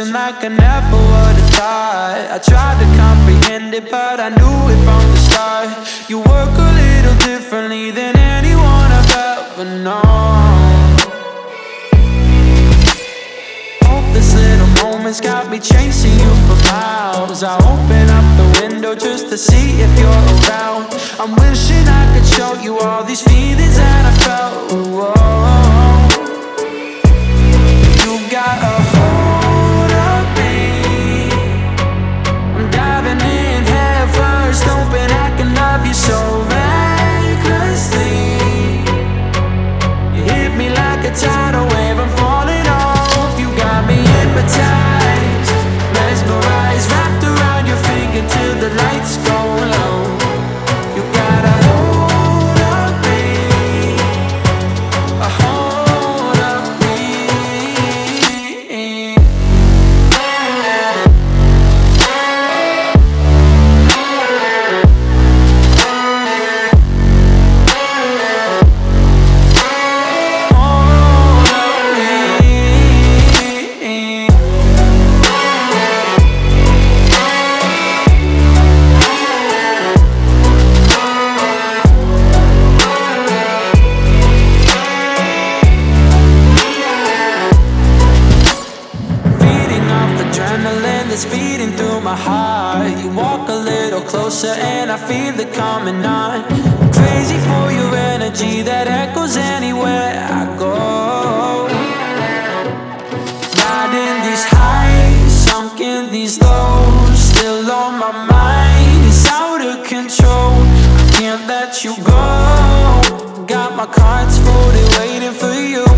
Wishing like I never would've thought. I tried to comprehend it, but I knew it from the start. You work a little differently than anyone I've ever known. Hope this little moment's got me chasing you for miles. I open up the window just to see if you're around. I'm wishing I could show you all these feelings that I felt. Whoa. You got a hold of me. I'm diving in head first, hoping I can love you so recklessly. You hit me like a tidal wave, I'm falling off. You got me hypnotized, mesmerized, wrapped around your finger till the lights go low. You got a hold of me, a hold of me. Adrenaline that's beating through my heart. You walk a little closer and I feel it coming on. Crazy for your energy that echoes anywhere I go. Riding these highs, sunk in these lows, still on my mind, it's out of control. I can't let you go. Got my cards folded, waiting for you.